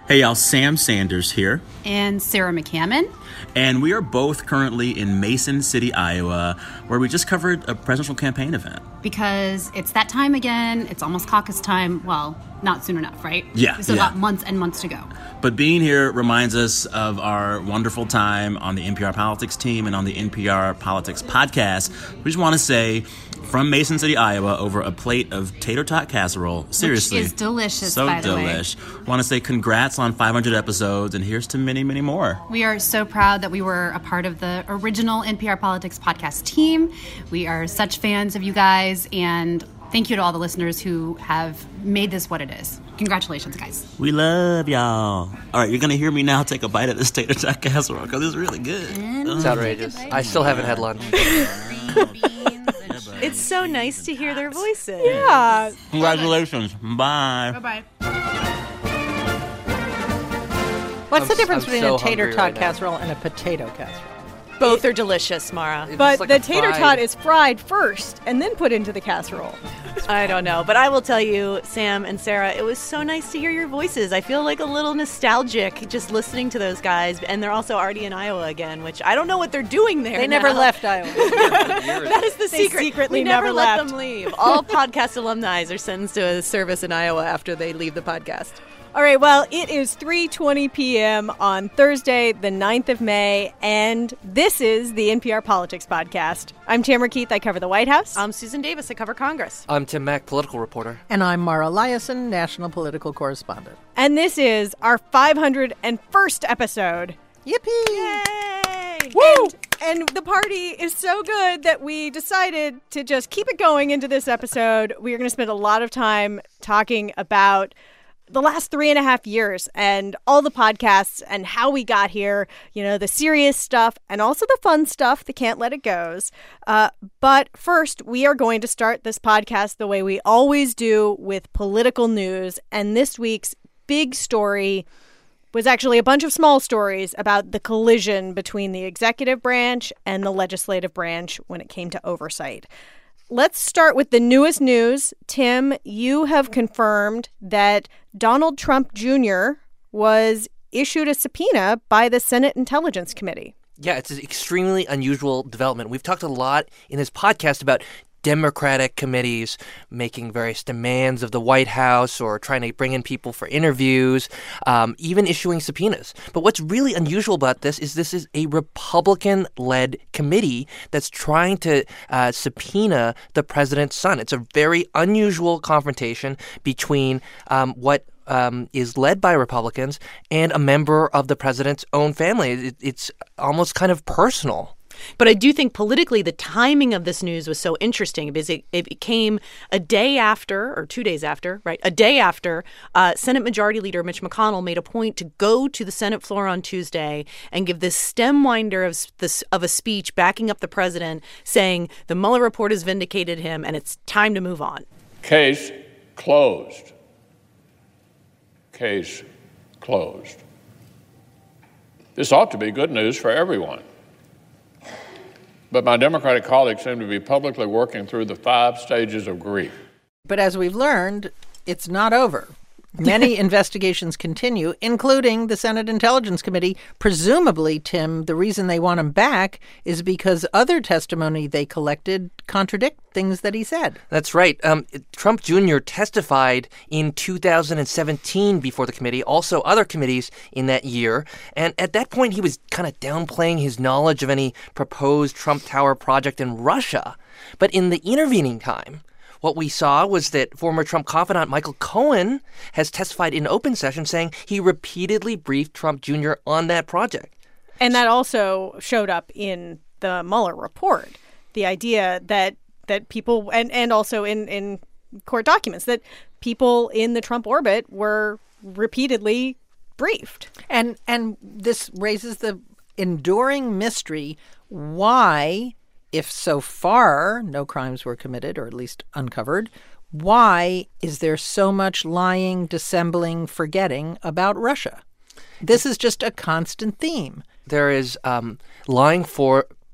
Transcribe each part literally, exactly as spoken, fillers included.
Hey y'all, Sam Sanders here. And Sarah McCammon. And we are both currently in Mason City, Iowa, where we just covered a presidential campaign event. Because it's that time again. It's almost caucus time. Well, not soon enough, right? Yeah. We still yeah. got months and months to go. But being here reminds us of our wonderful time on the N P R Politics team and on the N P R Politics podcast. We just want to say, from Mason City, Iowa, over a plate of tater tot casserole. Seriously. Which is delicious, so by the way. delish. Want to say congrats on five hundred episodes, and here's to many, many more. We are so proud that we were a part of the original N P R Politics podcast team. We are such fans of you guys, and thank you to all the listeners who have made this what it is. Congratulations, guys. We love y'all. All right, you're going to hear me now take a bite of this tater tot casserole because it's really good. It's outrageous. I still haven't had lunch. It's so nice to hear their voices. Yeah. Congratulations. Bye. Bye-bye. What's I'm the s- difference I'm between so a tater hungry tot right now. casserole and a potato casserole? Both are delicious, Mara. It's But like the a tater fried- tot is fried first and then put into the casserole. I don't know. But I will tell you, Sam and Sarah, it was so nice to hear your voices. I feel like a little nostalgic just listening to those guys. And they're also already in Iowa again, which I don't know what they're doing there. They never now. left Iowa. That is the They secret. secretly we never, never let left. them leave. All podcast alumni are sentenced to a service in Iowa after they leave the podcast. All right, well, it is three twenty p.m. on Thursday, the ninth of May, and this is the N P R Politics Podcast. I'm Tamara Keith. I cover the White House. I'm Susan Davis. I cover Congress. I'm Tim Mack, political reporter. And I'm Mara Liasson, national political correspondent. And this is our five hundred first episode. Yippee! Yay! Woo! And, and the party is so good that we decided to just keep it going into this episode. We are going to spend a lot of time talking about the last three and a half years and all the podcasts and how we got here, you know, the serious stuff and also the fun stuff, the can't let it goes. Uh, but first, we are going to start this podcast the way we always do with political news. And this week's big story was actually a bunch of small stories about the collision between the executive branch and the legislative branch when it came to oversight. Let's start with the newest news. Tim, you have confirmed that Donald Trump Junior was issued a subpoena by the Senate Intelligence Committee. Yeah, it's an extremely unusual development. We've talked a lot in this podcast about Democratic committees making various demands of the White House or trying to bring in people for interviews, um, even issuing subpoenas. But what's really unusual about this is this is a Republican-led committee that's trying to uh, subpoena the president's son. It's a very unusual confrontation between um, what Um, is led by Republicans and a member of the president's own family. It, it's almost kind of personal. But I do think politically the timing of this news was so interesting because it, it came a day after, or two days after, right, a day after uh, Senate Majority Leader Mitch McConnell made a point to go to the Senate floor on Tuesday and give this stem winder of, this, of a speech backing up the president saying the Mueller report has vindicated him and it's time to move on. Case closed. Case closed. This ought to be good news for everyone. But my Democratic colleagues seem to be publicly working through the five stages of grief. But as we've learned, it's not over. Many investigations continue, including the Senate Intelligence Committee. Presumably, Tim, the reason they want him back is because other testimony they collected contradict things that he said. That's right. Um, Trump Junior testified in two thousand seventeen before the committee, also other committees in that year. And at that point, he was kind of downplaying his knowledge of any proposed Trump Tower project in Russia. But in the intervening time, what we saw was that former Trump confidant Michael Cohen has testified in open session saying he repeatedly briefed Trump Junior on that project. And that also showed up in the Mueller report, the idea that that people, and, and also in, in court documents, that people in the Trump orbit were repeatedly briefed. And and this raises the enduring mystery why, if so far no crimes were committed, or at least uncovered, why is there so much lying, dissembling, forgetting about Russia? This is just a constant theme. There is um, lying for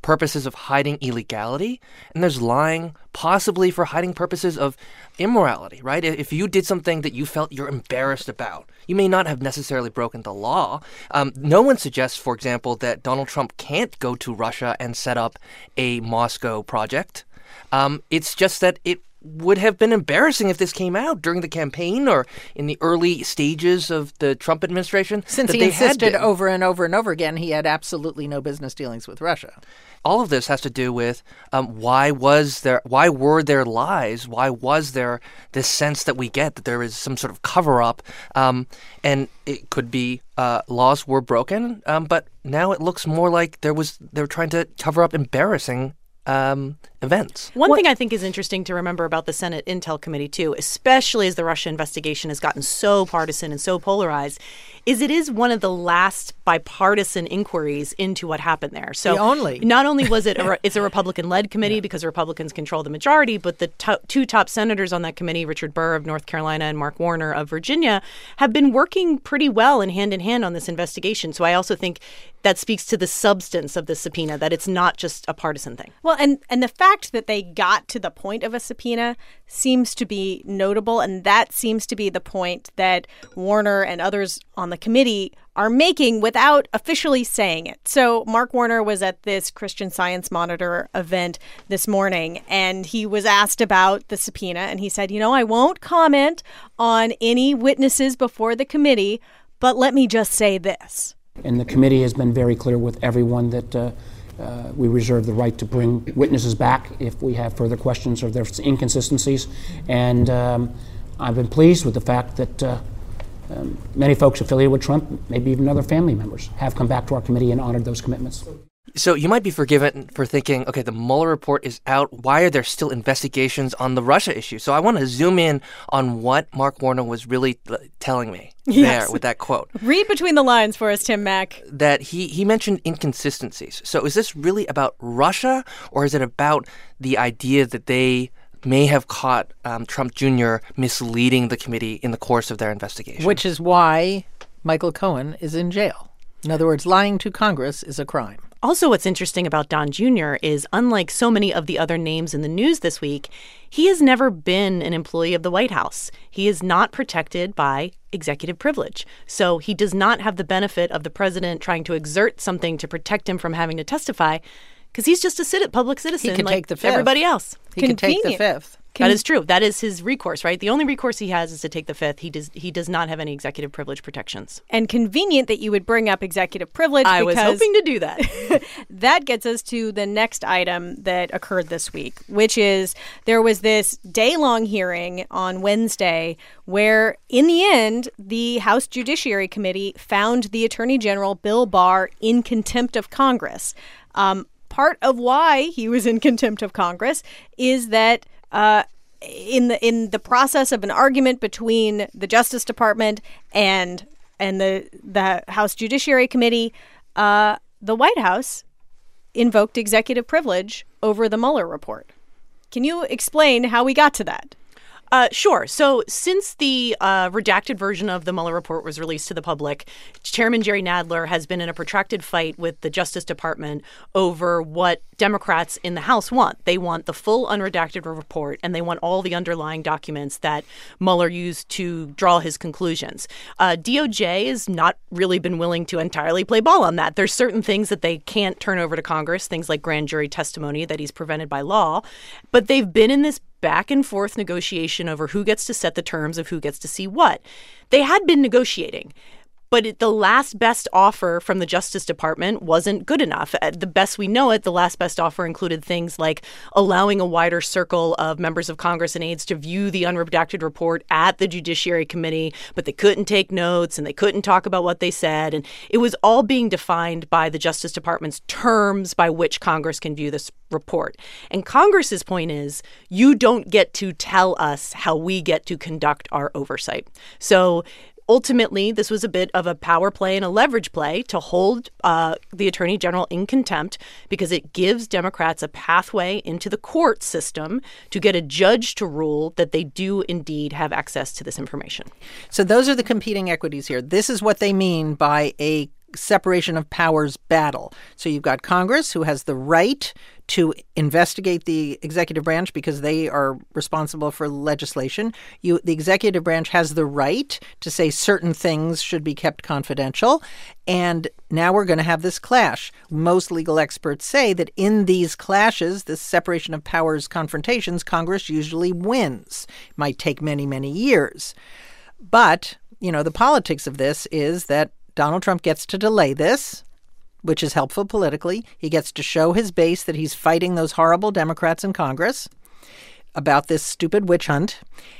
purposes of hiding illegality, and there's lying possibly for hiding purposes of immorality, right? If you did something that you felt you're embarrassed about, you may not have necessarily broken the law. Um, no one suggests, for example, that Donald Trump can't go to Russia and set up a Moscow project. Um, it's just that it would have been embarrassing if this came out during the campaign or in the early stages of the Trump administration. Since that he they insisted had over and over and over again he had absolutely no business dealings with Russia. All of this has to do with um, why was there, why were there lies? Why was there this sense that we get that there is some sort of cover-up? Um, and it could be uh, laws were broken, um, but now it looks more like there was they were trying to cover up embarrassing Um, events. One What- thing I think is interesting to remember about the Senate Intel Committee, too, especially as the Russia investigation has gotten so partisan and so polarized, is it is one of the last bipartisan inquiries into what happened there. So The only. not only was it a, it's a Republican-led committee because Republicans control the majority, but the to- two top senators on that committee, Richard Burr of North Carolina and Mark Warner of Virginia, have been working pretty well and hand in hand on this investigation. So I also think that speaks to the substance of the subpoena, that it's not just a partisan thing. Well, and, and the fact that they got to the point of a subpoena seems to be notable, and that seems to be the point that Warner and others on the committee are making without officially saying it. So Mark Warner was at this Christian Science Monitor event this morning, and he was asked about the subpoena, and he said, you know, I won't comment on any witnesses before the committee, but let me just say this. And the committee has been very clear with everyone that uh, uh, we reserve the right to bring witnesses back if we have further questions or there's inconsistencies. And um, I've been pleased with the fact that uh, um, many folks affiliated with Trump, maybe even other family members, have come back to our committee and honored those commitments. So you might be forgiven for thinking, okay, the Mueller report is out. Why are there still investigations on the Russia issue? So I want to zoom in on what Mark Warner was really uh, telling me Yes. there with that quote. Read between the lines for us, Tim Mack. That he, he mentioned inconsistencies. So is this really about Russia, or is it about the idea that they may have caught um, Trump Junior misleading the committee in the course of their investigation? Which is why Michael Cohen is in jail. In other words, lying to Congress is a crime. Also, what's interesting about Don Junior is, unlike so many of the other names in the news this week, he has never been an employee of the White House. He is not protected by executive privilege. So he does not have the benefit of the president trying to exert something to protect him from having to testify, because he's just a cit- public citizen He could like take the fifth. everybody else. He could take the Convenient. fifth. That is true. That is his recourse, right? The only recourse he has is to take the fifth. He does he does not have any executive privilege protections. And convenient that you would bring up executive privilege. I was because hoping to do that. that gets us to the next item that occurred this week, which is there was this day-long hearing on Wednesday where, in the end, the House Judiciary Committee found the Attorney General, Bill Barr, in contempt of Congress. Um, part of why he was in contempt of Congress is that Uh, in the in the process of an argument between the Justice Department and and the the House Judiciary Committee, uh, the White House invoked executive privilege over the Mueller report. Can you explain how we got to that? Uh, sure. So since the uh, redacted version of the Mueller report was released to the public, Chairman Jerry Nadler has been in a protracted fight with the Justice Department over what Democrats in the House want. They want the full unredacted report, and they want all the underlying documents that Mueller used to draw his conclusions. Uh, D O J has not really been willing to entirely play ball on that. There's certain things that they can't turn over to Congress, things like grand jury testimony that he's prevented by law. But they've been in this back and forth negotiation over who gets to set the terms of who gets to see what. They had been negotiating, but it, the last best offer from the Justice Department wasn't good enough. At the best we know it, the last best offer included things like allowing a wider circle of members of Congress and aides to view the unredacted report at the Judiciary Committee, but they couldn't take notes and they couldn't talk about what they said. And it was all being defined by the Justice Department's terms by which Congress can view this report. And Congress's point is, you don't get to tell us how we get to conduct our oversight. So ultimately, this was a bit of a power play and a leverage play to hold uh, the Attorney General in contempt, because it gives Democrats a pathway into the court system to get a judge to rule that they do indeed have access to this information. So those are the competing equities here. This is what they mean by a separation of powers battle. So you've got Congress, who has the right to investigate the executive branch because they are responsible for legislation. You, the executive branch has the right to say certain things should be kept confidential. And now we're going to have this clash. Most legal experts say that in these clashes, this separation of powers confrontations, Congress usually wins. It might take many, many years. But, you know, the politics of this is that Donald Trump gets to delay this, which is helpful politically. He gets to show his base that he's fighting those horrible Democrats in Congress about this stupid witch hunt.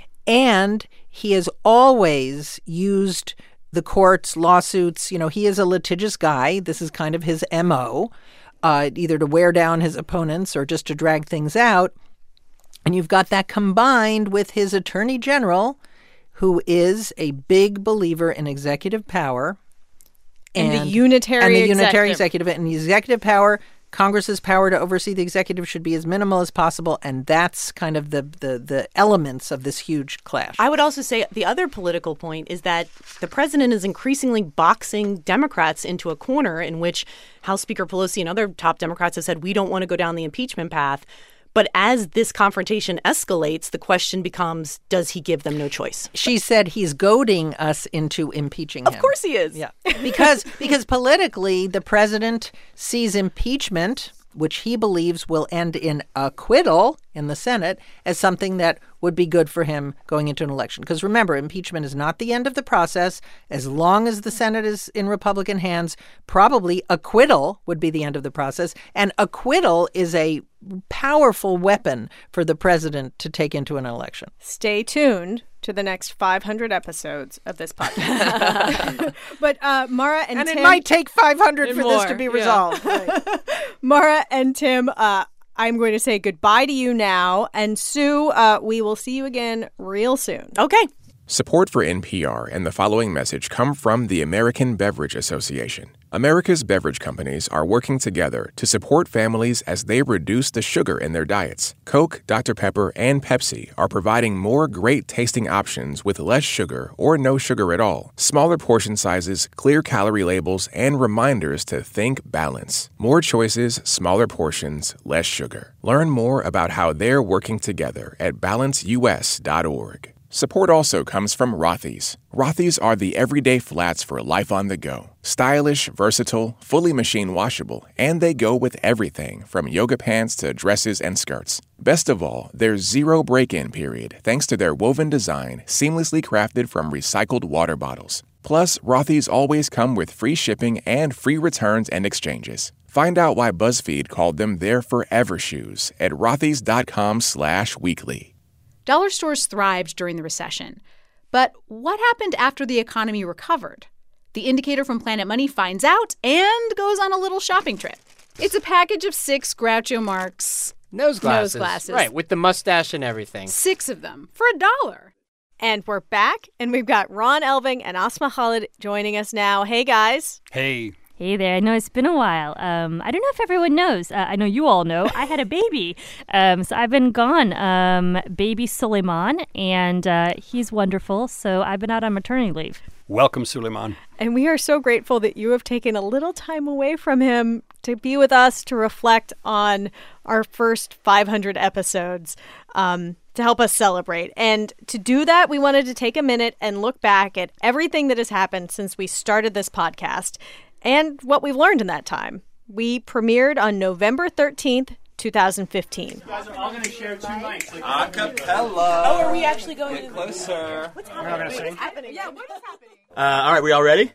And he has always used the courts, lawsuits. You know, he is a litigious guy. This is kind of his M O, uh, either to wear down his opponents or just to drag things out. And you've got that combined with his attorney general, who is a big believer in executive power. And, and the unitary and the executive. unitary executive and the executive power, Congress's power to oversee the executive should be as minimal as possible, and that's kind of the the the elements of this huge clash. I would also say the other political point is that the president is increasingly boxing Democrats into a corner in which House Speaker Pelosi and other top Democrats have said we don't want to go down the impeachment path. But as this confrontation escalates, the question becomes, does he give them no choice? She said he's goading us into impeaching him. Of course he is. Yeah. Because because politically, the president sees impeachment, which he believes will end in acquittal in the Senate, as something that would be good for him going into an election. Because remember, impeachment is not the end of the process. As long as the Senate is in Republican hands, probably acquittal would be the end of the process. And acquittal is a powerful weapon for the president to take into an election. Stay tuned to the next five hundred episodes of this podcast. But uh, Mara and, and Tim... And it might take five hundred and for more, this to be yeah. resolved. Right. Mara and Tim, uh, I'm going to say goodbye to you now. And Sue, uh, we will see you again real soon. Okay. Support for N P R and the following message come from the American Beverage Association. America's beverage companies are working together to support families as they reduce the sugar in their diets. Coke, Doctor Pepper, and Pepsi are providing more great-tasting options with less sugar or no sugar at all, smaller portion sizes, clear calorie labels, and reminders to think balance. More choices, smaller portions, less sugar. Learn more about how they're working together at balance U S dot org. Support also comes from Rothy's. Rothy's are the everyday flats for life on the go. Stylish, versatile, fully machine washable, and they go with everything from yoga pants to dresses and skirts. Best of all, there's zero break-in period thanks to their woven design, seamlessly crafted from recycled water bottles. Plus, Rothy's always come with free shipping and free returns and exchanges. Find out why BuzzFeed called them their forever shoes at rothys.com slash weekly. Dollar stores thrived during the recession. But what happened after the economy recovered? The Indicator from Planet Money finds out and goes on a little shopping trip. It's a package of six Groucho Marx nose glasses. Nose glasses. Right, with the mustache and everything. Six of them for a dollar. And we're back, and we've got Ron Elving and Asma Khalid joining us now. Hey, guys. Hey. Hey there. I know it's been a while. Um, I don't know if everyone knows. Uh, I know you all know. I had a baby. Um, so I've been gone. Um, baby Suleiman, and uh, he's wonderful. So I've been out on maternity leave. Welcome, Suleiman. And we are so grateful that you have taken a little time away from him to be with us to reflect on our first five hundred episodes, um, to help us celebrate. And to do that, we wanted to take a minute and look back at everything that has happened since we started this podcast and what we've learned in that time. We premiered on November thirteenth, twenty fifteen. You guys are all going to share two mics. Like, a cappella. Oh, are we actually going Get to... closer. What's happening? We're not going to sing? What's happening? Yeah, what is happening? Uh, all right, we all ready?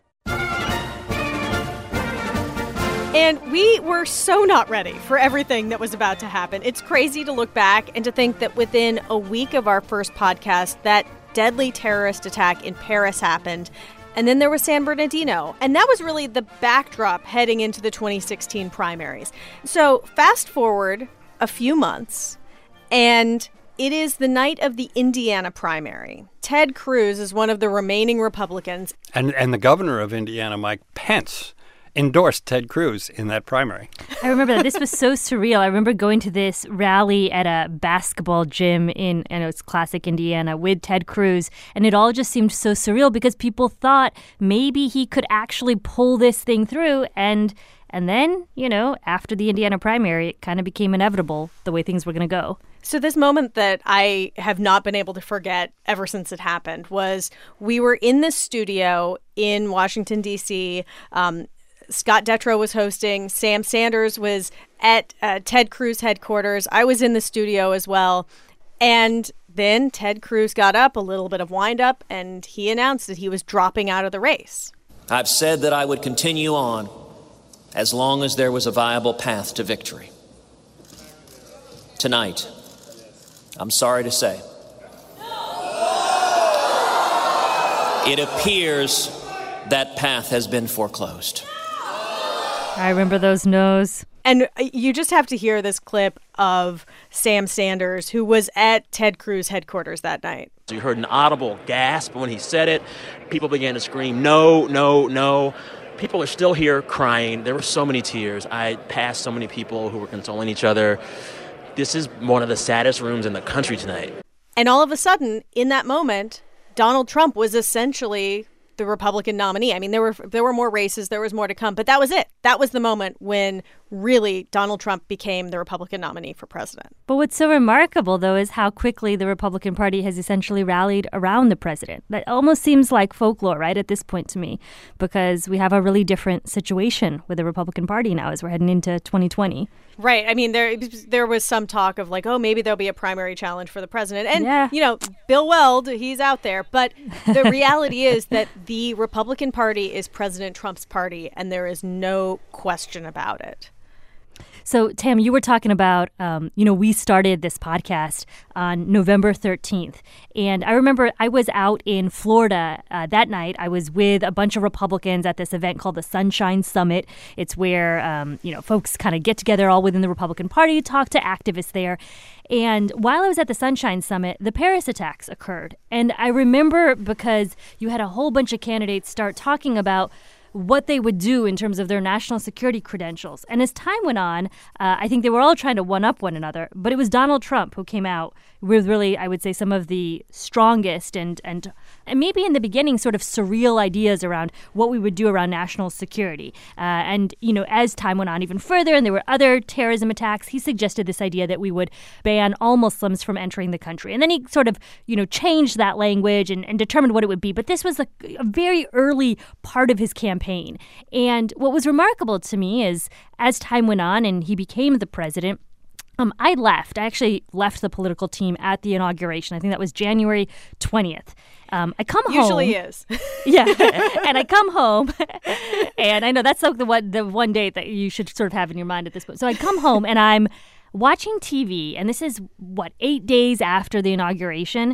And we were so not ready for everything that was about to happen. It's crazy to look back and to think that within a week of our first podcast, that deadly terrorist attack in Paris happened. And then there was San Bernardino. And that was really the backdrop heading into the twenty sixteen primaries. So fast forward a few months, and it is the night of the Indiana primary. Ted Cruz is one of the remaining Republicans. And and the governor of Indiana, Mike Pence, endorsed Ted Cruz in that primary. I remember that. This was so surreal. I remember going to this rally at a basketball gym in, I know it's classic Indiana, with Ted Cruz, and it all just seemed so surreal because people thought maybe he could actually pull this thing through, and and then, you know, after the Indiana primary, it kind of became inevitable the way things were going to go. So this moment that I have not been able to forget ever since it happened was we were in this studio in Washington, D C, um, Scott Detrow was hosting. Sam Sanders was at uh, Ted Cruz headquarters. I was in the studio as well. And then Ted Cruz got up, a little bit of wind up, and he announced that he was dropping out of the race. I've said that I would continue on as long as there was a viable path to victory. Tonight, I'm sorry to say, it appears that path has been foreclosed. I remember those no's. And you just have to hear this clip of Sam Sanders, who was at Ted Cruz headquarters that night. So you heard an audible gasp when he said it. People began to scream, no, no, no. People are still here crying. There were so many tears. I passed so many people who were consoling each other. This is one of the saddest rooms in the country tonight. And all of a sudden, in that moment, Donald Trump was essentially the Republican nominee. I mean, there were there were more races, there was more to come, but that was it. That was the moment when really Donald Trump became the Republican nominee for president. But what's so remarkable, though, is how quickly the Republican Party has essentially rallied around the president. That almost seems like folklore, right, at this point to me, because we have a really different situation with the Republican Party now as we're heading into twenty twenty. Right. I mean, there there was some talk of like, oh, maybe there'll be a primary challenge for the president. And, yeah. you know, Bill Weld, he's out there. But the reality is that the Republican Party is President Trump's party, and there is no question about it. So, Tam, you were talking about, um, you know, we started this podcast on November thirteenth. And I remember I was out in Florida uh, that night. I was with a bunch of Republicans at this event called the Sunshine Summit. It's where, um, you know, folks kind of get together all within the Republican Party, talk to activists there. And while I was at the Sunshine Summit, the Paris attacks occurred. And I remember because you had a whole bunch of candidates start talking about what they would do in terms of their national security credentials. And as time went on, uh, I think they were all trying to one-up one another. But it was Donald Trump who came out with really, I would say, some of the strongest and, and, and maybe in the beginning sort of surreal ideas around what we would do around national security. Uh, and, you know, as time went on even further and there were other terrorism attacks, he suggested this idea that we would ban all Muslims from entering the country. And then he sort of, you know, changed that language and, and determined what it would be. But this was a, a very early part of his campaign. And what was remarkable to me is as time went on and he became the president, Um, I left. I actually left the political team at the inauguration. I think that was January twentieth. Um, I come home. Usually is. Yeah. And I come home. And I know that's like the one, the one date that you should sort of have in your mind at this point. So I come home and I'm watching T V. And this is, what, eight days after the inauguration.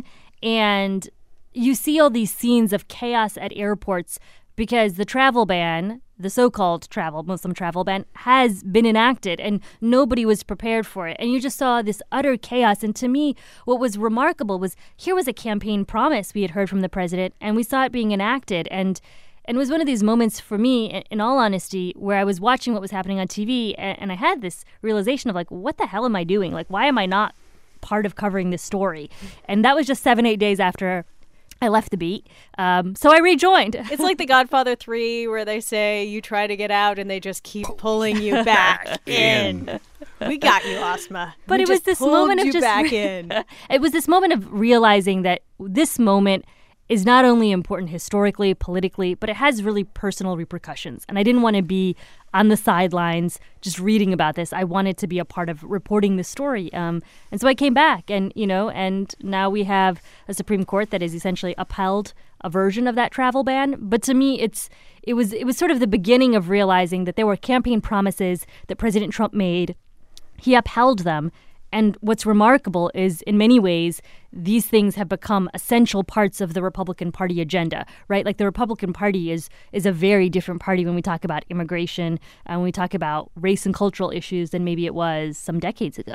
And you see all these scenes of chaos at airports because the travel ban, the so-called travel, Muslim travel ban, has been enacted and nobody was prepared for it. And you just saw this utter chaos. And to me, what was remarkable was here was a campaign promise we had heard from the president and we saw it being enacted. And, and it was one of these moments for me, in all honesty, where I was watching what was happening on T V and, and I had this realization of like, what the hell am I doing? Like, why am I not part of covering this story? And that was just seven, eight days after I left the beat. Um, so I rejoined. It's like The Godfather three where they say you try to get out and they just keep pulling you back in. We got you, Asma. But we it was this moment of you just back in. It was this moment of realizing that this moment is not only important historically, politically, but it has really personal repercussions. And I didn't want to be on the sidelines just reading about this. I wanted to be a part of reporting the story. Um, and so I came back and, you know, and now we have a Supreme Court that has essentially upheld a version of that travel ban. But to me, it's it was it was sort of the beginning of realizing that there were campaign promises that President Trump made. He upheld them. And what's remarkable is, in many ways, these things have become essential parts of the Republican Party agenda, right? Like the Republican Party is is a very different party when we talk about immigration and when we talk about race and cultural issues than maybe it was some decades ago.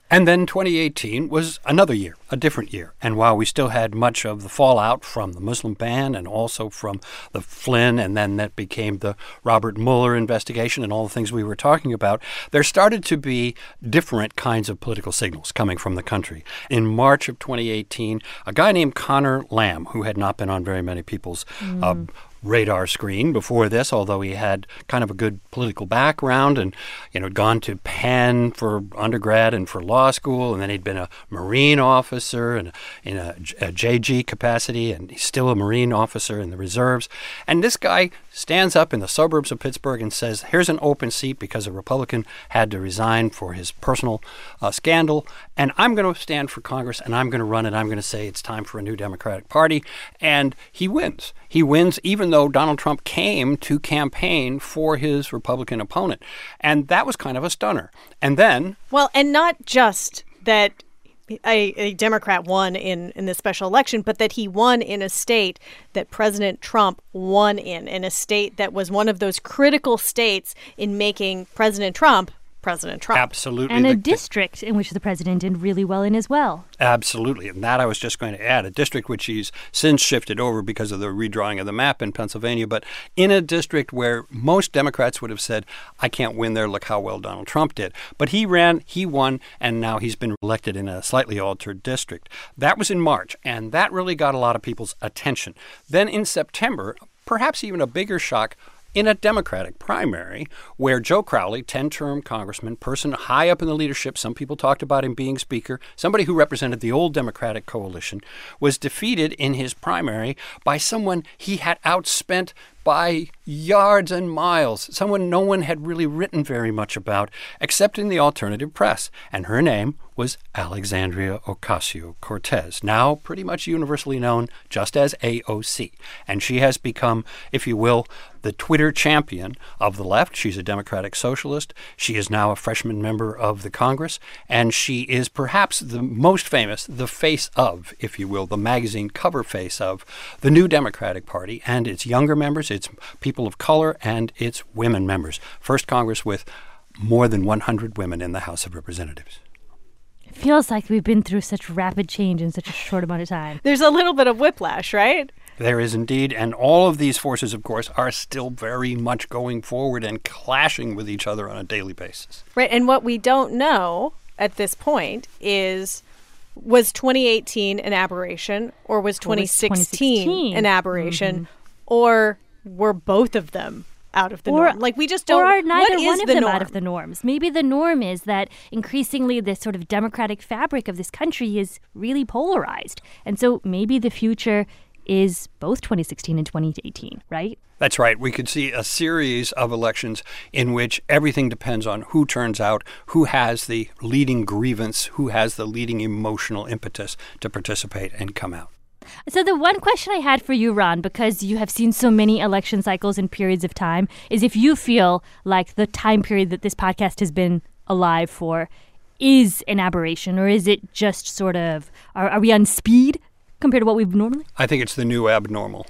And then twenty eighteen was another year, a different year. And while we still had much of the fallout from the Muslim ban and also from the Flynn, and then that became the Robert Mueller investigation and all the things we were talking about, there started to be different kinds of political signals coming from the country. In March of twenty eighteen, a guy named Connor Lamb, who had not been on very many people's mm. uh, radar screen before this, although he had kind of a good political background and, you know, gone to Penn for undergrad and for law school, and then he'd been a Marine officer and in a, a J G capacity, and he's still a Marine officer in the reserves. And this guy stands up in the suburbs of Pittsburgh and says, here's an open seat because a Republican had to resign for his personal uh, scandal, and I'm going to stand for Congress, and I'm going to run it. I'm going to say it's time for a new Democratic Party. And he wins. He wins even though Donald Trump came to campaign for his Republican opponent. And that was kind of a stunner. And then... Well, and not just that a, a Democrat won in, in this special election, but that he won in a state that President Trump won in, in a state that was one of those critical states in making President Trump President Trump. Absolutely. And a the, district in which the president did really well in as well. Absolutely. And that I was just going to add, a district which he's since shifted over because of the redrawing of the map in Pennsylvania, but in a district where most Democrats would have said, I can't win there, look how well Donald Trump did. But he ran, he won, and now he's been elected in a slightly altered district. That was in March, and that really got a lot of people's attention. Then in September, perhaps even a bigger shock, in a Democratic primary where Joe Crowley, ten-term congressman, person high up in the leadership, some people talked about him being speaker, somebody who represented the old Democratic coalition, was defeated in his primary by someone he had outspent by yards and miles, someone no one had really written very much about, except in the alternative press. And her name was Alexandria Ocasio-Cortez, now pretty much universally known just as A O C. And she has become, if you will, the Twitter champion of the left. She's a Democratic socialist. She is now a freshman member of the Congress, and she is perhaps the most famous, the face of, if you will, the magazine cover face of the new Democratic Party and its younger members, its people of color, and its women members. First Congress with more than one hundred women in the House of Representatives. It feels like we've been through such rapid change in such a short amount of time. There's a little bit of whiplash, right? There is indeed, and all of these forces, of course, are still very much going forward and clashing with each other on a daily basis. Right, and what we don't know at this point is, was twenty eighteen an aberration, or was twenty sixteen an aberration, mm-hmm. or were both of them out of the or, norm? Like, we just don't... Or are neither what one is of the them norm? out of the norms? Maybe the norm is that increasingly this sort of democratic fabric of this country is really polarized. And so maybe the future is both twenty sixteen and twenty eighteen, right? That's right. We could see a series of elections in which everything depends on who turns out, who has the leading grievance, who has the leading emotional impetus to participate and come out. So the one question I had for you, Ron, because you have seen so many election cycles and periods of time, is if you feel like the time period that this podcast has been alive for is an aberration, or is it just sort of, are, are we on speed compared to what we've normally? I think it's the new abnormal.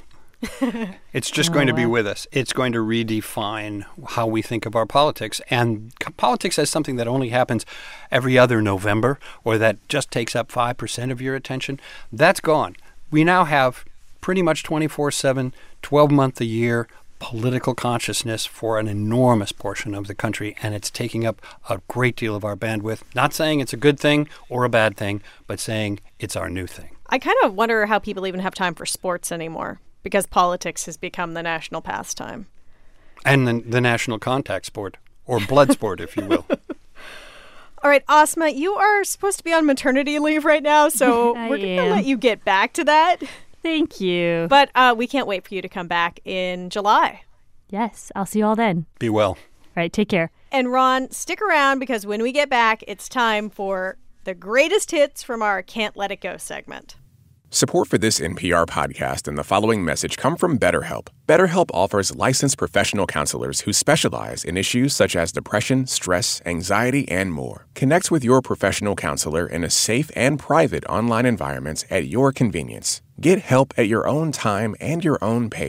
It's just oh, going to be with us. It's going to redefine how we think of our politics. And politics as something that only happens every other November, or that just takes up five percent of your attention, that's gone. We now have pretty much twenty-four seven, twelve-month-a-year political consciousness for an enormous portion of the country, and it's taking up a great deal of our bandwidth. Not saying it's a good thing or a bad thing, but saying it's our new thing. I kind of wonder how people even have time for sports anymore, because politics has become the national pastime. And the, the national contact sport, or blood sport, if you will. All right, Asma, you are supposed to be on maternity leave right now, so we're going to let you get back to that. Thank you. But uh, we can't wait for you to come back in July. Yes, I'll see you all then. Be well. All right, take care. And Ron, stick around, because when we get back, it's time for the greatest hits from our Can't Let It Go segment. Support for this N P R podcast and the following message come from BetterHelp. BetterHelp offers licensed professional counselors who specialize in issues such as depression, stress, anxiety, and more. Connect with your professional counselor in a safe and private online environment at your convenience. Get help at your own time and your own pace.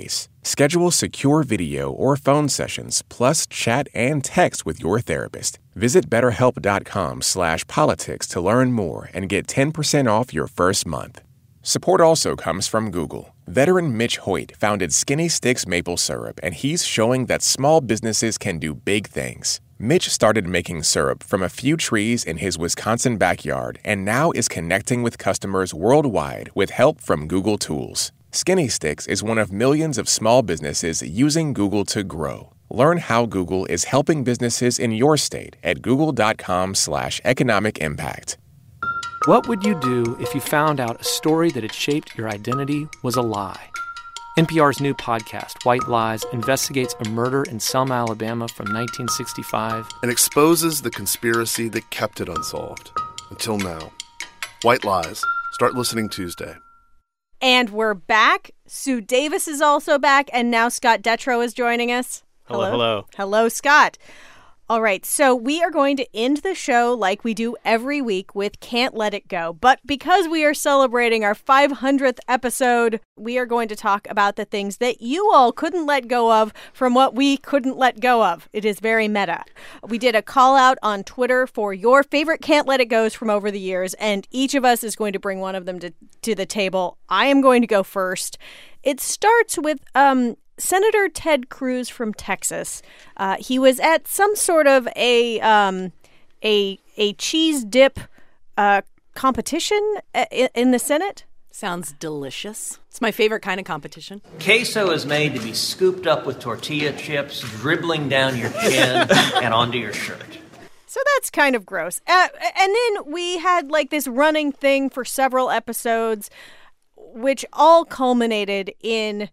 Schedule secure video or phone sessions, plus chat and text with your therapist. Visit betterhelp.com slash politics to learn more and get ten percent off your first month. Support also comes from Google. Veteran Mitch Hoyt founded Skinny Sticks Maple Syrup, and he's showing that small businesses can do big things. Mitch started making syrup from a few trees in his Wisconsin backyard and now is connecting with customers worldwide with help from Google Tools. Skinny Sticks is one of millions of small businesses using Google to grow. Learn how Google is helping businesses in your state at google.com slash economic impact. What would you do if you found out a story that had shaped your identity was a lie? N P R's new podcast, White Lies, investigates a murder in Selma, Alabama from nineteen sixty-five. And exposes the conspiracy that kept it unsolved. Until now. White Lies. Start listening Tuesday. And we're back. Sue Davis is also back, and now Scott Detrow is joining us. Hello, hello. Hello, Scott. All right, so we are going to end the show like we do every week with Can't Let It Go. But because we are celebrating our five hundredth episode, we are going to talk about the things that you all couldn't let go of from what we couldn't let go of. It is very meta. We did a call out on Twitter for your favorite Can't Let It Goes from over the years, and each of us is going to bring one of them to, to the table. I am going to go first. It starts with um. Senator Ted Cruz from Texas. Uh, he was at some sort of a um, a a cheese dip uh, competition in, in the Senate. Sounds delicious. It's my favorite kind of competition. Queso is made to be scooped up with tortilla chips, dribbling down your chin and onto your shirt. So that's kind of gross. Uh, and then we had like this running thing for several episodes, which all culminated in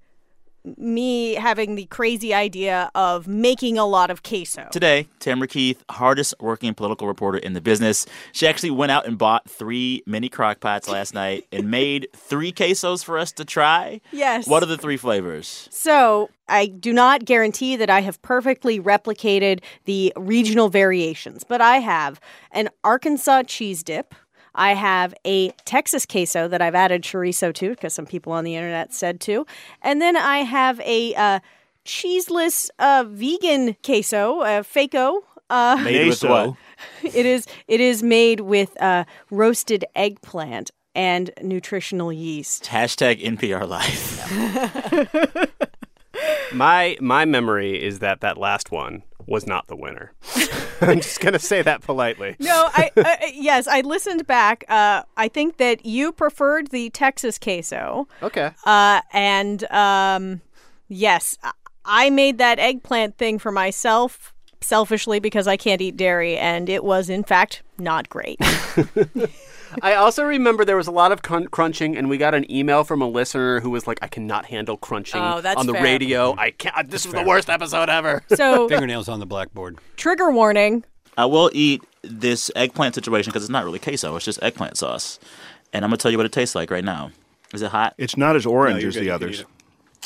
me having the crazy idea of making a lot of queso. Today, Tamara Keith, hardest working political reporter in the business, she actually went out and bought three mini crock pots last night and made three quesos for us to try. Yes. What are the three flavors? So I do not guarantee that I have perfectly replicated the regional variations, but I have an Arkansas cheese dip. I have a Texas queso that I've added chorizo to because some people on the internet said to. And then I have a uh, cheeseless uh, vegan queso, uh, Faco. Uh, made with what? It is, it is made with uh, roasted eggplant and nutritional yeast. Hashtag N P R Life. my, my memory is that that last one was not the winner. I'm just going to say that politely. No, I uh, yes, I listened back. Uh, I think that you preferred the Texas queso. Okay. Uh, and um, yes, I made that eggplant thing for myself selfishly because I can't eat dairy, and it was, in fact, not great. I also remember there was a lot of crun- crunching, and we got an email from a listener who was like, I cannot handle crunching oh, that's on the fair. radio. I can't. This That's was fair. the worst episode ever. So fingernails on the blackboard. Trigger warning. I will eat this eggplant situation because it's not really queso. It's just eggplant sauce. And I'm going to tell you what it tastes like right now. Is it hot? It's not as orange No, as good. the You others. can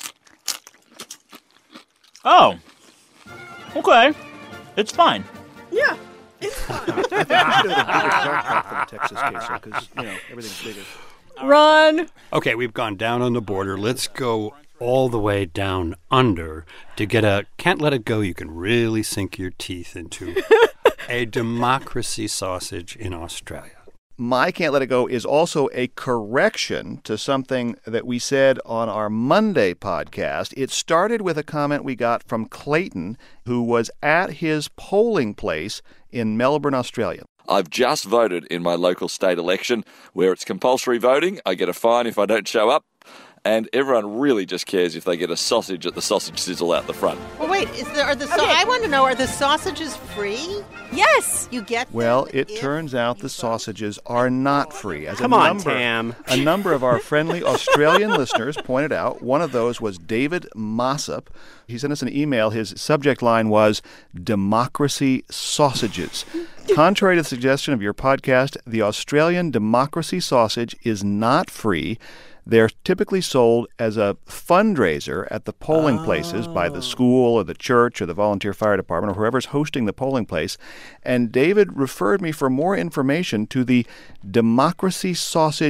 Oh. Okay. It's fine. Yeah. I think we should have a bigger dark pot for the Texas queso because, you know, everything's bigger. Run. Okay, we've gone down on the border. Let's go all the way down under to get a can't let it go you can really sink your teeth into. A democracy sausage in Australia. My Can't Let It Go is also a correction to something that we said on our Monday podcast. It started with a comment we got from Clayton, who was at his polling place in Melbourne, Australia. I've just voted in my local state election where it's compulsory voting. I get a fine if I don't show up. And everyone really just cares if they get a sausage at the sausage sizzle out the front. Well, wait, is there, are the so- Okay. I want to know, are the sausages free? Yes. You get Well, it turns out the sausages are not free. As Come a on, number, Tam. A number of our friendly Australian listeners pointed out. One of those was David Mossop. He sent us an email. His subject line was Democracy Sausages. Contrary to the suggestion of your podcast, the Australian democracy sausage is not free. They're typically sold as a fundraiser at the polling oh. places by the school or the church or the volunteer fire department or whoever's hosting the polling place. And David referred me for more information to the Democracy Sausage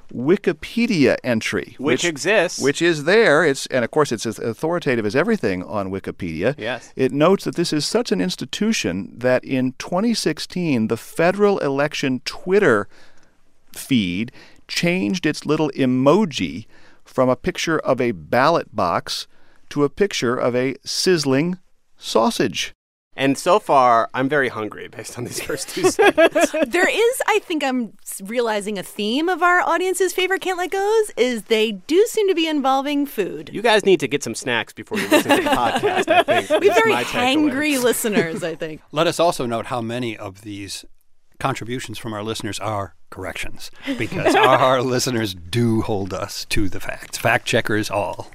Wikipedia entry, Which exists. which is there. It's and of course it's as authoritative as everything on Wikipedia. Yes. It notes that this is such an institution that in twenty sixteen the federal election Twitter feed changed its little emoji from a picture of a ballot box to a picture of a sizzling sausage. And so far, I'm very hungry based on these first two seconds. There is, I think I'm realizing a theme of our audience's favorite Can't Let Go's is they do seem to be involving food. You guys need to get some snacks before you listen to the podcast, I think. We have is very my takeaway. hangry listeners, I think. Let us also note how many of these contributions from our listeners are corrections, because our listeners do hold us to the facts. Fact checkers all.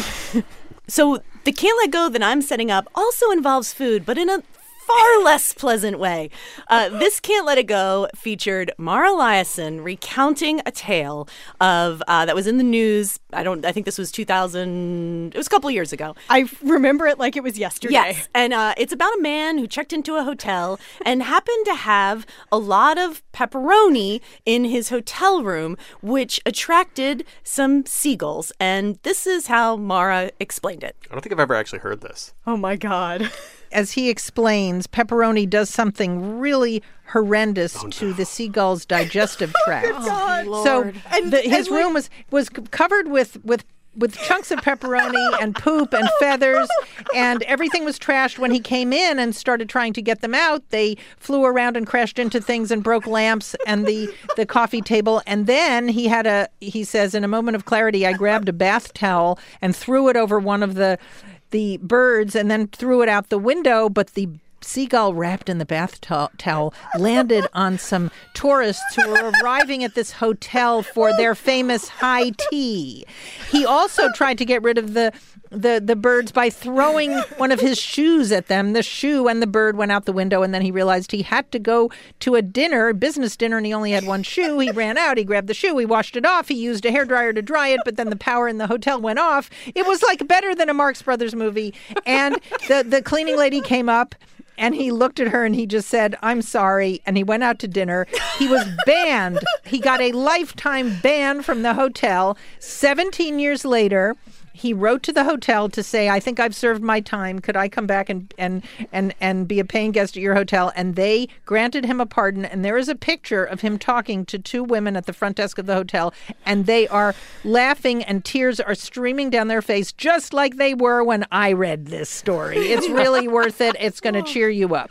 So the Can't Let Go that I'm setting up also involves food, but in a far less pleasant way. Uh, this Can't Let It Go featured Mara Liasson recounting a tale of uh, that was in the news. I don't. I think this was two thousand. It was a couple years ago. I remember it like it was yesterday. Yes, and uh, it's about a man who checked into a hotel and happened to have a lot of pepperoni in his hotel room, which attracted some seagulls. And this is how Mara explained it. I don't think I've ever actually heard this. Oh, my God. As he explains, pepperoni does something really horrendous Oh, to the seagull's digestive tract. God. So And- the, his and, like- room was was covered with with. with chunks of pepperoni and poop and feathers, and everything was trashed. When he came in and started trying to get them out, they flew around and crashed into things and broke lamps and the, the coffee table. And then he had a, he says, in a moment of clarity, I grabbed a bath towel and threw it over one of the the birds and then threw it out the window, but the seagull wrapped in the bath to- towel landed on some tourists who were arriving at this hotel for their famous high tea. He also tried to get rid of the the the birds by throwing one of his shoes at them. The shoe and the bird went out the window, and then he realized he had to go to a dinner, business dinner, and he only had one shoe. He ran out, he grabbed the shoe, he washed it off, he used a hairdryer to dry it, but then the power in the hotel went off. It was like better than a Marx Brothers movie. And the, the cleaning lady came up, and he looked at her and he just said, I'm sorry. And he went out to dinner. He was banned. He got a lifetime ban from the hotel. seventeen years later, he wrote to the hotel to say, I think I've served my time. Could I come back and, and, and, and be a paying guest at your hotel? And they granted him a pardon. And there is a picture of him talking to two women at the front desk of the hotel. And they are laughing and tears are streaming down their face, just like they were when I read this story. It's really worth it. It's going to cheer you up.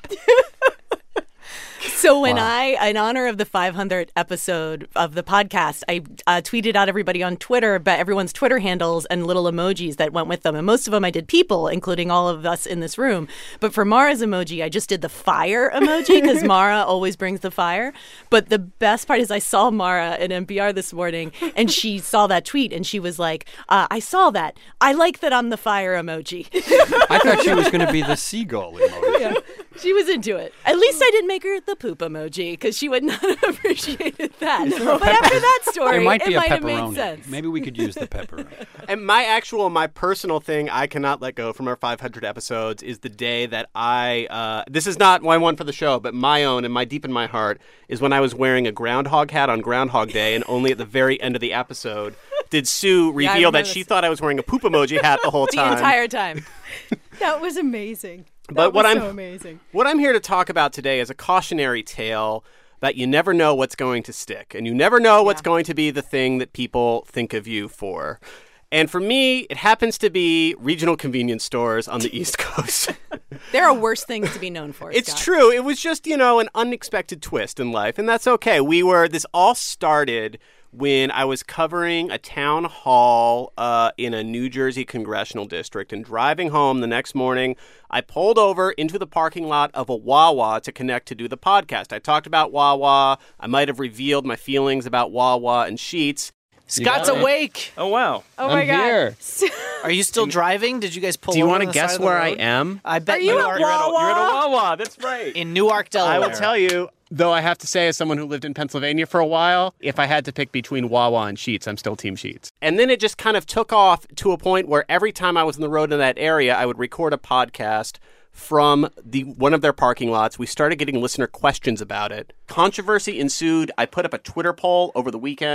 So when wow. I, in honor of the five hundredth episode of the podcast, I uh, tweeted out everybody on Twitter, but everyone's Twitter handles and little emojis that went with them. And most of them I did people, including all of us in this room. But for Mara's emoji, I just did the fire emoji because Mara always brings the fire. But the best part is I saw Mara at N P R this morning and she saw that tweet and she was like, uh, I saw that. I like that I'm the fire emoji. I thought she was going to be the seagull emoji. Yeah. She was into it. At least I didn't make her the poop emoji because she would not have appreciated that. But after that story, there might be it a might have pepperoni. made sense. Maybe we could use the pepperoni. And my actual, my personal thing I cannot let go from our five hundred episodes is the day that I, uh, this is not my one for the show, but my own and my deep in my heart is when I was wearing a groundhog hat on Groundhog Day, and only at the very end of the episode did Sue reveal yeah, that she thought I was wearing a poop emoji hat the whole time. The entire time. That was amazing. That But was what so I'm amazing. what I'm here to talk about today is a cautionary tale that you never know what's going to stick, and you never know what's yeah. going to be the thing that people think of you for. And for me, it happens to be regional convenience stores on the East Coast. There are worse things to be known for. It's Scott. true. It was just, you know, an unexpected twist in life, and that's okay. We were this all started when I was covering a town hall uh, in a New Jersey congressional district, and driving home the next morning, I pulled over into the parking lot of a Wawa to connect to do the podcast. I talked about Wawa. I might have revealed my feelings about Wawa and Sheetz. Scott's awake. Oh, wow. Oh, I'm my God. here. Are you still driving? Did you guys pull Do you over want on to the guess side of the where I road? am? I bet Are you at are. Wawa? You're at, a, you're at a Wawa. That's right. In Newark, Delaware. I will tell you, though I have to say, as someone who lived in Pennsylvania for a while, if I had to pick between Wawa and Sheetz, I'm still Team Sheetz. And then it just kind of took off to a point where every time I was on the road in that area, I would record a podcast from the one of their parking lots. We started getting listener questions about it. Controversy ensued. I put up a Twitter poll over the weekend.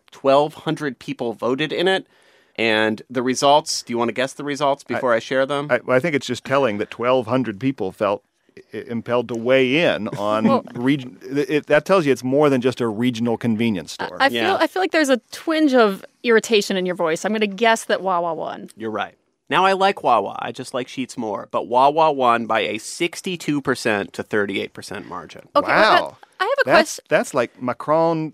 twelve hundred people voted in it. And the results, do you want to guess the results before I, I share them? I, I think it's just telling that twelve hundred people felt impelled to weigh in on well, region. It, that tells you it's more than just a regional convenience store. I feel Yeah. I feel like there's a twinge of irritation in your voice. I'm going to guess that Wawa won. You're right. Now, I like Wawa. I just like Sheetz more. But Wawa won by a sixty-two percent to thirty-eight percent margin. Okay, wow. well, I have a that's, question. That's like Macron.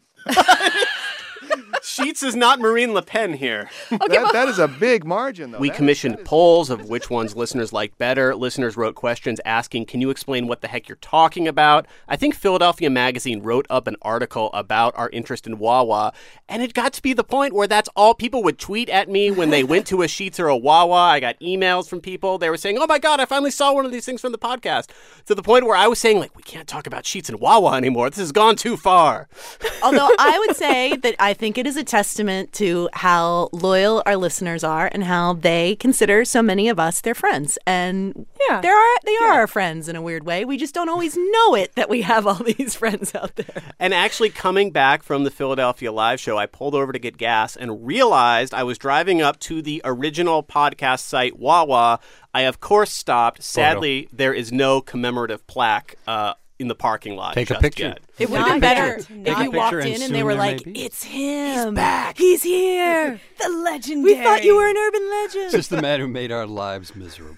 Sheetz is not Marine Le Pen here. Okay, that, that is a big margin, though. We That commissioned is, is... polls of which ones listeners liked better. Listeners wrote questions asking, can you explain what the heck you're talking about? I think Philadelphia Magazine wrote up an article about our interest in Wawa, and it got to be the point where that's all people would tweet at me when they went to a Sheetz or a Wawa. I got emails from people. They were saying, oh my God, I finally saw one of these things from the podcast. To the point where I was saying, like, we can't talk about Sheetz and Wawa anymore. This has gone too far. Although I would say that I think it is a testament to how loyal our listeners are and how they consider so many of us their friends. And yeah, they are they are yeah. our friends in a weird way. We just don't always know it that we have all these friends out there. And actually coming back from the Philadelphia live show, I pulled over to get gas and realized I was driving up to the original podcast site, Wawa. I, of course, stopped. Sadly, there is no commemorative plaque uh, in the parking lot. Take a just picture. Yet. It would have been better if Take you walked in and they were like, maybe? it's him. He's back. He's here. The legendary. We thought you were an urban legend. It's just the man who made our lives miserable.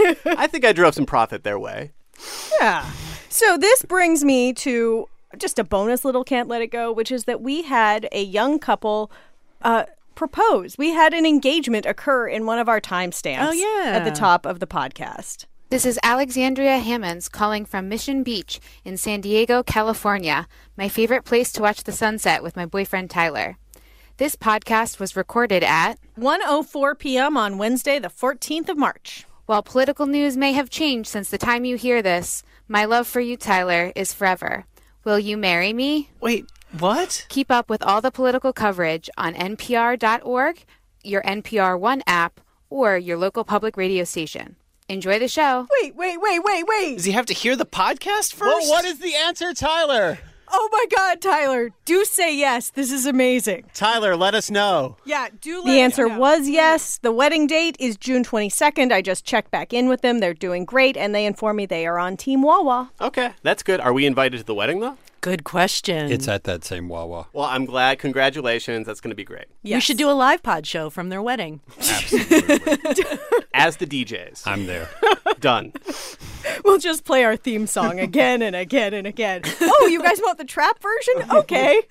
I think I drove some profit their way. Yeah. So this brings me to just a bonus little Can't Let It Go, which is that we had a young couple uh, propose. We had an engagement occur in one of our timestamps oh, yeah. at the top of the podcast. This is Alexandria Hammonds calling from Mission Beach in San Diego, California, my favorite place to watch the sunset with my boyfriend Tyler. This podcast was recorded at one oh four p.m. on Wednesday, the fourteenth of March. While political news may have changed since the time you hear this, my love for you, Tyler, is forever. Will you marry me? Wait, what? Keep up with all the political coverage on N P R dot org, your N P R One app, or your local public radio station. Enjoy the show. Wait, wait, wait, wait, wait. Does he have to hear the podcast first? Well, what is the answer, Tyler? Oh my God, Tyler, do say yes. This is amazing. Tyler, let us know. Yeah, do let The answer know. was yes. The wedding date is June twenty-second. I just checked back in with them. They're doing great, and they inform me they are on Team Wawa. Okay, that's good. Are we invited to the wedding, though? Good question. It's at that same Wawa. Well, I'm glad. Congratulations. That's going to be great. Yes. We should do a live pod show from their wedding. Absolutely. As the D Js. I'm there. Done. We'll just play our theme song again and again and again. Oh, you guys want the trap version? Okay.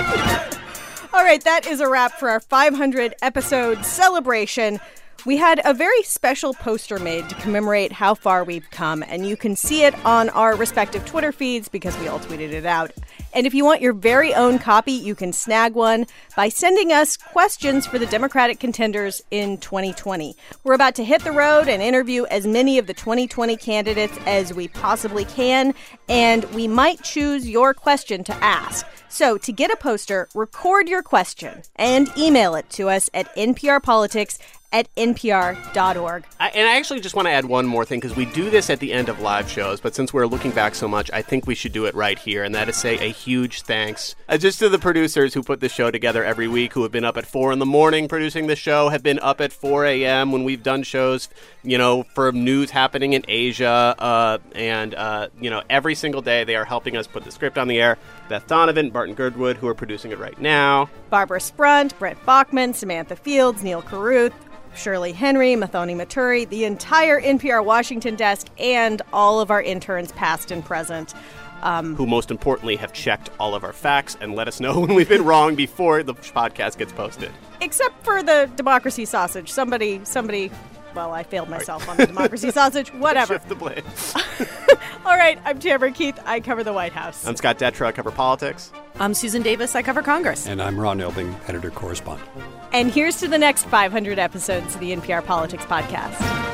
All right, that is a wrap for our five hundred episode celebration. We had a very special poster made to commemorate how far we've come, and you can see it on our respective Twitter feeds because we all tweeted it out. And if you want your very own copy, you can snag one by sending us questions for the Democratic contenders in twenty twenty. We're about to hit the road and interview as many of the twenty twenty candidates as we possibly can, and we might choose your question to ask. So to get a poster, record your question and email it to us at N P R politics at N P R dot org. I, and I actually just want to add one more thing, because we do this at the end of live shows, but since we're looking back so much, I think we should do it right here, and that is say a huge thanks uh, just to the producers who put the show together every week, who have been up at four in the morning producing the show, have been up at four a.m. when we've done shows, you know, for news happening in Asia, uh, and, uh, you know, every single day they are helping us put the script on the air. Beth Donovan, Barton Girdwood, who are producing it right now. Barbara Sprunt, Brett Bachman, Samantha Fields, Neil Carruth, Shirley Henry, Mathoni Maturi, the entire N P R Washington desk, and all of our interns, past and present. Um, who, most importantly, have checked all of our facts and let us know when we've been wrong before the podcast gets posted. Except for the democracy sausage. Somebody, somebody... Well, I failed myself on the democracy sausage. Whatever. Shift the blame. All right, I'm Tamara Keith. I cover the White House. I'm Scott Detrow. I cover politics. I'm Susan Davis. I cover Congress. And I'm Ron Elbing, editor-correspondent. And here's to the next five hundred episodes of the N P R Politics Podcast.